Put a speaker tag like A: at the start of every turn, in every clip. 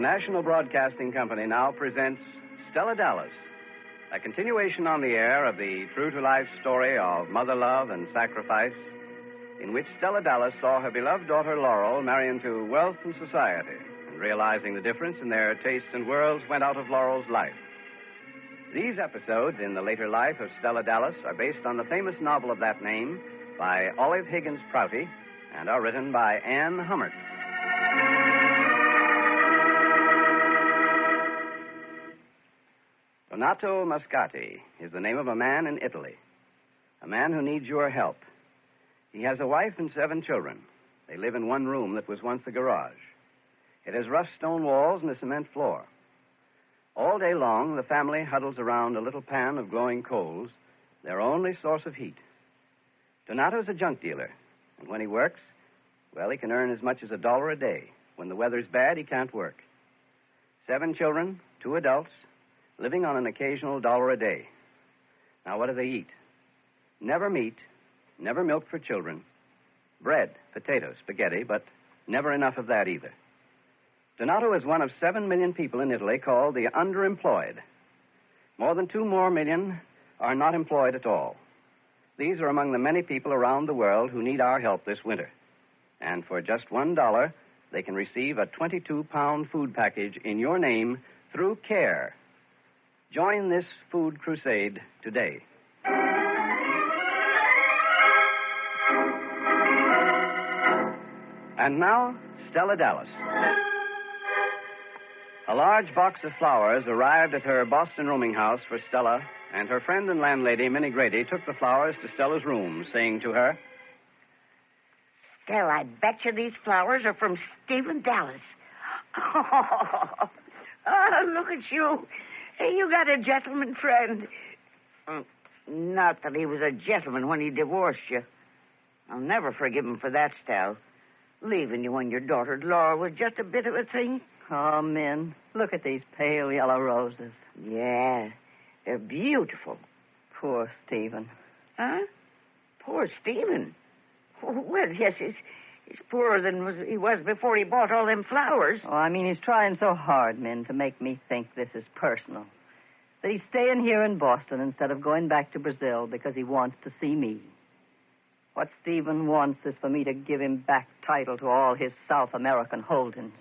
A: National Broadcasting Company now presents Stella Dallas, a continuation on the air of the true-to-life story of mother love and sacrifice, in which Stella Dallas saw her beloved daughter Laurel marry into wealth and society, and realizing the difference in their tastes and worlds, went out of Laurel's life. These episodes in the later life of Stella Dallas are based on the famous novel of that name by Olive Higgins Prouty and are written by Anne Hummert. Donato Mascati is the name of a man in Italy, a man who needs your help. He has a wife and 7 children. They live in one room that was once a garage. It has rough stone walls and a cement floor. All day long, the family huddles around a little pan of glowing coals, their only source of heat. Donato's a junk dealer, and when he works, well, he can earn as much as $1 a day. When the weather's bad, he can't work. 7 children, 2 adults, living on an occasional $1 a day. Now, what do they eat? Never meat, never milk for children, bread, potatoes, spaghetti, but never enough of that either. Donato is one of 7 million people in Italy called the underemployed. More than 2 more million are not employed at all. These are among the many people around the world who need our help this winter. And for just $1, they can receive a 22-pound food package in your name through CARE. Join this food crusade today. And now, Stella Dallas. A large box of flowers arrived at her Boston rooming house for Stella, and her friend and landlady, Minnie Grady, took the flowers to Stella's room, saying to her,
B: Stella, I bet you these flowers are from Stephen Dallas. Oh, look at you. Hey, you got a gentleman friend. Not that he was a gentleman when he divorced you. I'll never forgive him for that, Stella. Leaving you when your daughter Laura was just a bit of a thing.
C: Oh, Min, look at these pale yellow roses.
B: Yeah, they're beautiful.
C: Poor Stephen.
B: Huh? Poor Stephen? Well, yes, he's poorer than he was before he bought all them flowers.
C: Oh, I mean, he's trying so hard, Min, to make me think this is personal. That he's staying here in Boston instead of going back to Brazil because he wants to see me. What Stephen wants is for me to give him back title to all his South American holdings.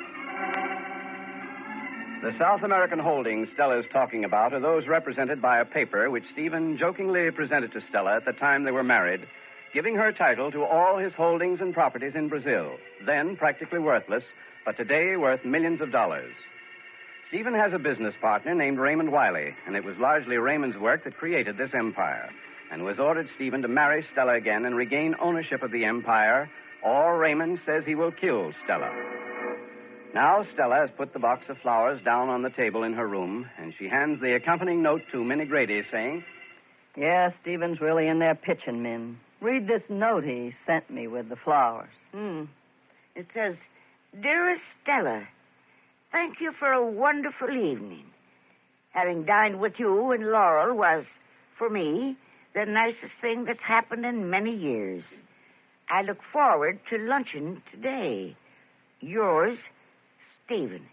A: The South American holdings Stella is talking about are those represented by a paper which Stephen jokingly presented to Stella at the time they were married, giving her title to all his holdings and properties in Brazil, then practically worthless, but today worth millions of dollars. Stephen has a business partner named Raymond Wiley, and it was largely Raymond's work that created this empire, and was ordered Stephen to marry Stella again and regain ownership of the empire, or Raymond says he will kill Stella. Now Stella has put the box of flowers down on the table in her room, and she hands the accompanying note to Minnie Grady, saying,
C: Yeah, Stephen's really in there pitching, Min. Read this note he sent me with the flowers.
B: It says, Dearest Stella, thank you for a wonderful evening. Having dined with you and Laurel was, for me, the nicest thing that's happened in many years. I look forward to luncheon today. Yours, Stephen.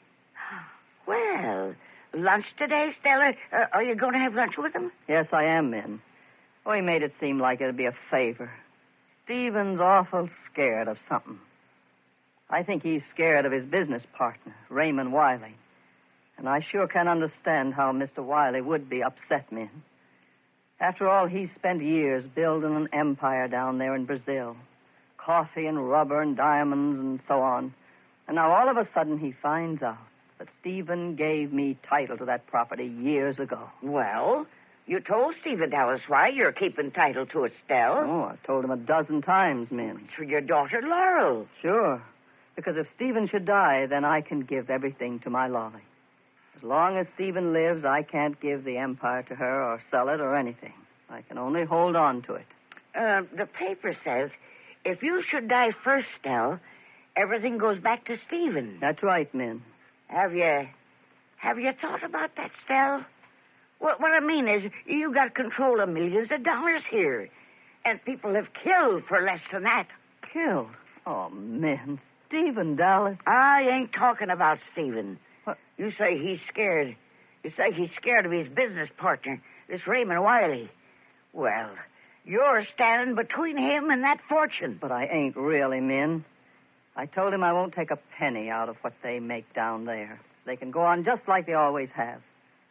B: Well, lunch today, Stella? Are you going to have lunch with him?
C: Yes, I am, Min. Oh, he made it seem like it'd be a favor. Stephen's awful scared of something. I think he's scared of his business partner, Raymond Wiley. And I sure can understand how Mr. Wiley would be upset, Min. After all, he's spent years building an empire down there in Brazil. Coffee and rubber and diamonds and so on. And now all of a sudden he finds out that Stephen gave me title to that property years ago.
B: Well, you told Stephen Dallas why you're keeping title to it, Stella.
C: Oh, I've told him a dozen times, Min.
B: It's for your daughter Laurel.
C: Sure. Because if Stephen should die, then I can give everything to my Lolly. As long as Stephen lives, I can't give the empire to her or sell it or anything. I can only hold on to it.
B: The paper says if you should die first, Stella, everything goes back to Stephen.
C: That's right, Min.
B: Have you thought about that, Stella? What I mean is, you got control of millions of dollars here. And people have killed for less than that.
C: Killed? Oh, Min. Stephen, Dallas.
B: I ain't talking about Stephen.
C: What?
B: You say he's scared. You say he's scared of his business partner, this Raymond Wiley. Well, you're standing between him and that fortune.
C: But I ain't really, Min. I told him I won't take a penny out of what they make down there. They can go on just like they always have.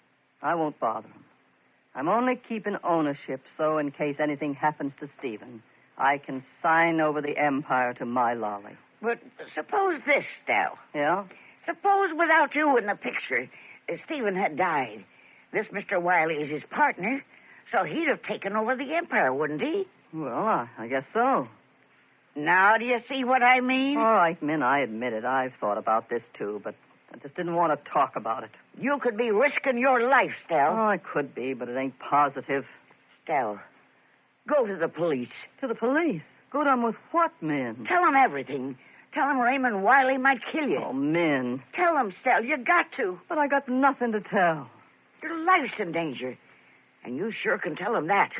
C: I won't bother them. I'm only keeping ownership so in case anything happens to Stephen, I can sign over the empire to my Lolly.
B: But suppose this, Stell.
C: Yeah?
B: Suppose without you in the picture, Stephen had died. This Mr. Wiley is his partner, so he'd have taken over the empire, wouldn't he?
C: Well, I guess so.
B: Now do you see what I mean?
C: All right, Min, I admit it. I've thought about this, too, but I just didn't want to talk about it.
B: You could be risking your life, Stell.
C: Oh, I could be, but it ain't positive.
B: Stell, go to the police.
C: To the police? Go down with what, Min?
B: Tell them everything. Tell them Raymond Wiley might kill you.
C: Oh, Min.
B: Tell them, Stell, you got to.
C: But I got nothing to tell.
B: Your life's in danger. And you sure can tell them that.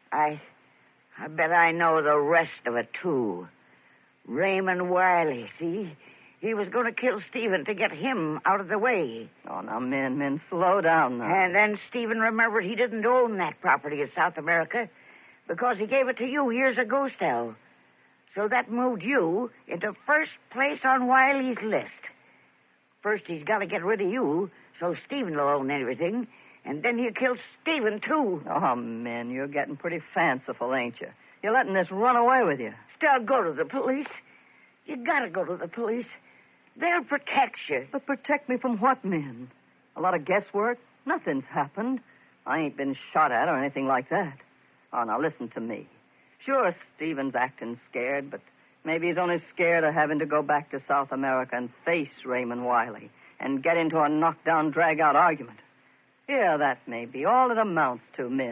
B: I bet I know the rest of it, too. Raymond Wiley, see? He was going to kill Stephen to get him out of the way.
C: Oh, now, Min, slow down now.
B: And then Stephen remembered he didn't own that property in South America because he gave it to you years ago, Stell. So that moved you into first place on Wiley's list. First, he's got to get rid of you so Stephen will own everything, and then he'll kill Stephen, too.
C: Oh, Min, you're getting pretty fanciful, ain't you? You're letting this run away with you.
B: Stell, go to the police. You got to go to the police. They'll protect you.
C: But protect me from what, Min? A lot of guesswork? Nothing's happened. I ain't been shot at or anything like that. Oh, now listen to me. Sure, Stephen's acting scared, but maybe he's only scared of having to go back to South America and face Raymond Wiley and get into a knockdown, drag-out argument. Yeah, that may be all it amounts to, Min.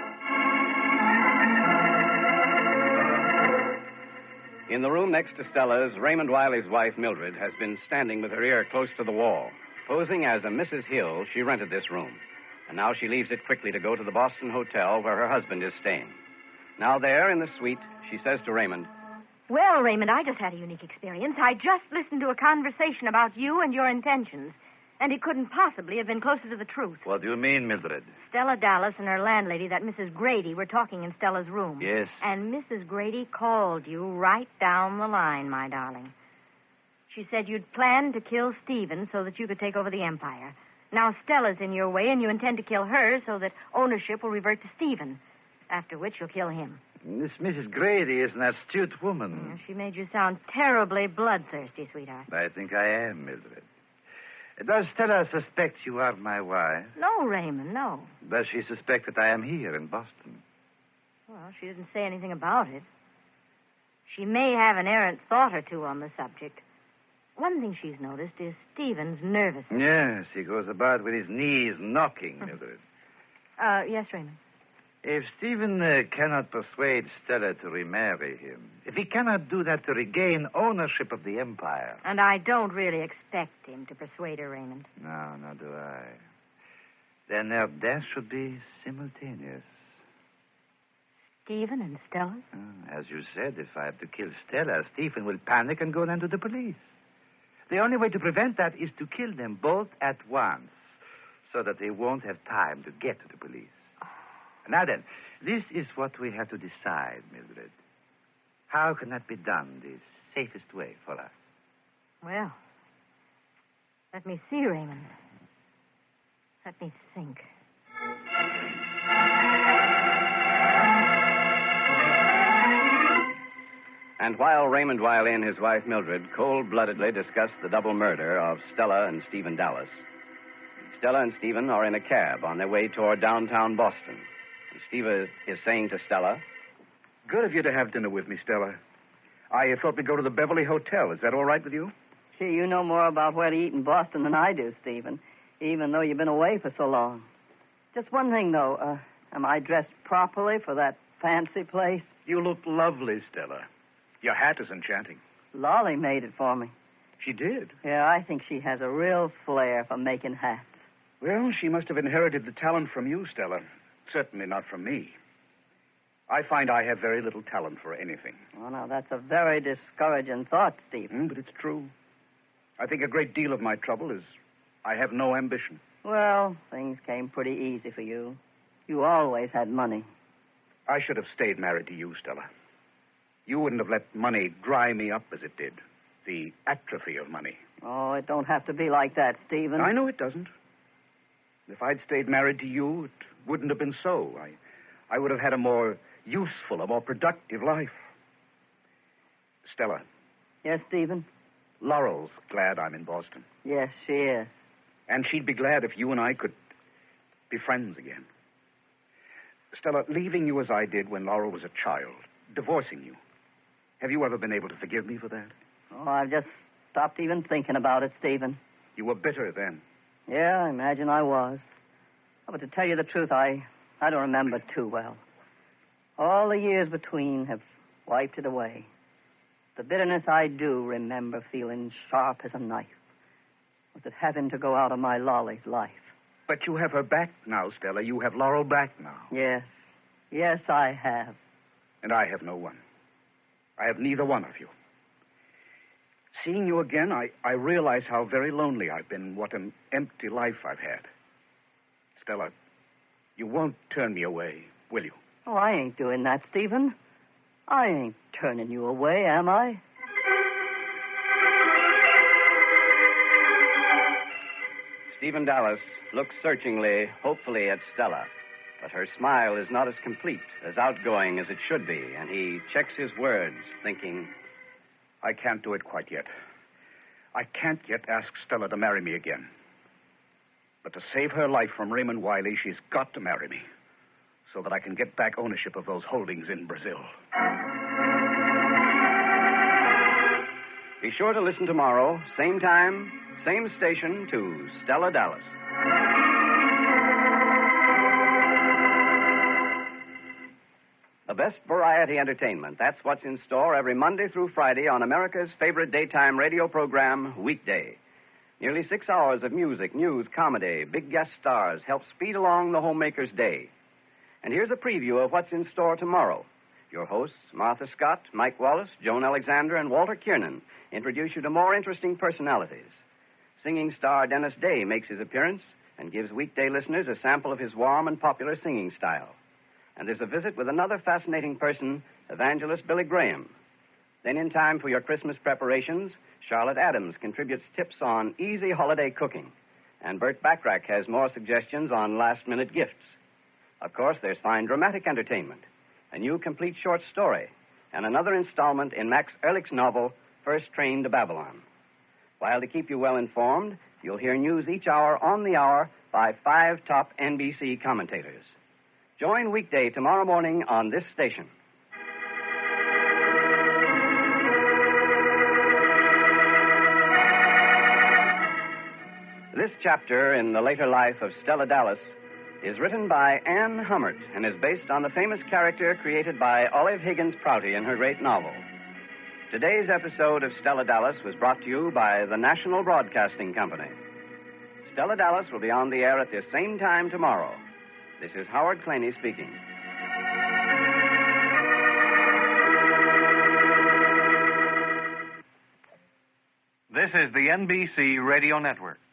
A: In the room next to Stella's, Raymond Wiley's wife, Mildred, has been standing with her ear close to the wall. Posing as a Mrs. Hill, she rented this room. And now she leaves it quickly to go to the Boston hotel where her husband is staying. Now there in the suite, she says to Raymond,
D: Well, Raymond, I just had a unique experience. I just listened to a conversation about you and your intentions, and it couldn't possibly have been closer to the truth.
E: What do you mean, Mildred?
D: Stella Dallas and her landlady, that Mrs. Grady, were talking in Stella's room.
E: Yes.
D: And Mrs. Grady called you right down the line, my darling. She said you'd planned to kill Stephen so that you could take over the empire. Now Stella's in your way, and you intend to kill her so that ownership will revert to Stephen, after which you'll kill him.
E: This Mrs. Grady is an astute woman.
D: Yeah, she made you sound terribly bloodthirsty, sweetheart.
E: I think I am, Mildred. Does Stella suspect you are my wife?
D: No, Raymond, no.
E: Does she suspect that I am here in Boston?
D: Well, she didn't say anything about it. She may have an errant thought or two on the subject. One thing she's noticed is Stephen's nervous.
E: Yes, he goes about with his knees knocking, Mildred.
D: Yes, Raymond.
E: If Stephen cannot persuade Stella to remarry him, if he cannot do that to regain ownership of the empire...
D: And I don't really expect him to persuade her, Raymond.
E: No, nor do I. Then their death should be simultaneous.
D: Stephen and Stella?
E: As you said, if I have to kill Stella, Stephen will panic and go down to the police. The only way to prevent that is to kill them both at once, so that they won't have time to get to the police. Now then, this is what we have to decide, Mildred. How can that be done the safest way for us?
D: Well, let me see, Raymond. Let me think.
A: And while Raymond Wiley and his wife Mildred cold-bloodedly discuss the double murder of Stella and Stephen Dallas, Stella and Stephen are in a cab on their way toward downtown Boston. And Steve is saying to Stella,
F: Good of you to have dinner with me, Stella. I thought we'd go to the Beverly Hotel. Is that all right with you?
C: Gee, you know more about where to eat in Boston than I do, Stephen, even though you've been away for so long. Just one thing, though. Am I dressed properly for that fancy place?
F: You look lovely, Stella. Your hat is enchanting.
C: Lolly made it for me.
F: She did?
C: Yeah, I think she has a real flair for making hats.
F: Well, she must have inherited the talent from you, Stella. Certainly not from me. I find I have very little talent for anything.
C: Oh, now, that's a very discouraging thought, Stephen.
F: But it's true. I think a great deal of my trouble is I have no ambition.
C: Well, things came pretty easy for you. You always had money.
F: I should have stayed married to you, Stella. You wouldn't have let money dry me up as it did. The atrophy of money.
C: Oh, it don't have to be like that, Stephen.
F: I know it doesn't. If I'd stayed married to you, it wouldn't have been so. I would have had a more useful, a more productive life. Stella.
C: Yes, Stephen?
F: Laurel's glad I'm in Boston.
C: Yes, she is.
F: And she'd be glad if you and I could be friends again. Stella, leaving you as I did when Laurel was a child, divorcing you, have you ever been able to forgive me for that?
C: Oh, I've just stopped even thinking about it, Stephen.
F: You were bitter then.
C: Yeah, I imagine I was. Oh, but to tell you the truth, I don't remember too well. All the years between have wiped it away. The bitterness I do remember feeling sharp as a knife was at having to go out of my Lolly's life.
F: But you have her back now, Stella. You have Laurel back now.
C: Yes. Yes, I have.
F: And I have no one. I have neither one of you. Seeing you again, I realize how very lonely I've been, what an empty life I've had. Stella, you won't turn me away, will you?
C: Oh, I ain't doing that, Stephen. I ain't turning you away, am I?
A: Stephen Dallas looks searchingly, hopefully at Stella. But her smile is not as complete, as outgoing as it should be, and he checks his words, thinking,
F: I can't do it quite yet. I can't yet ask Stella to marry me again. But to save her life from Raymond Wiley, she's got to marry me, so that I can get back ownership of those holdings in Brazil.
A: Be sure to listen tomorrow, same time, same station, to Stella Dallas. The best variety entertainment. That's what's in store every Monday through Friday on America's favorite daytime radio program, Weekday. Nearly 6 hours of music, news, comedy, big guest stars help speed along the homemaker's day. And here's a preview of what's in store tomorrow. Your hosts, Martha Scott, Mike Wallace, Joan Alexander, and Walter Kiernan, introduce you to more interesting personalities. Singing star Dennis Day makes his appearance and gives weekday listeners a sample of his warm and popular singing style. And there's a visit with another fascinating person, evangelist Billy Graham. Then in time for your Christmas preparations, Charlotte Adams contributes tips on easy holiday cooking. And Burt Bacharach has more suggestions on last-minute gifts. Of course, there's fine dramatic entertainment, a new complete short story, and another installment in Max Ehrlich's novel, First Train to Babylon. While to keep you well informed, you'll hear news each hour on the hour by 5 top NBC commentators. Join Weekday tomorrow morning on this station. This chapter in the later life of Stella Dallas is written by Anne Hummert and is based on the famous character created by Olive Higgins Prouty in her great novel. Today's episode of Stella Dallas was brought to you by the National Broadcasting Company. Stella Dallas will be on the air at the same time tomorrow. This is Howard Claney speaking.
G: This is the NBC Radio Network.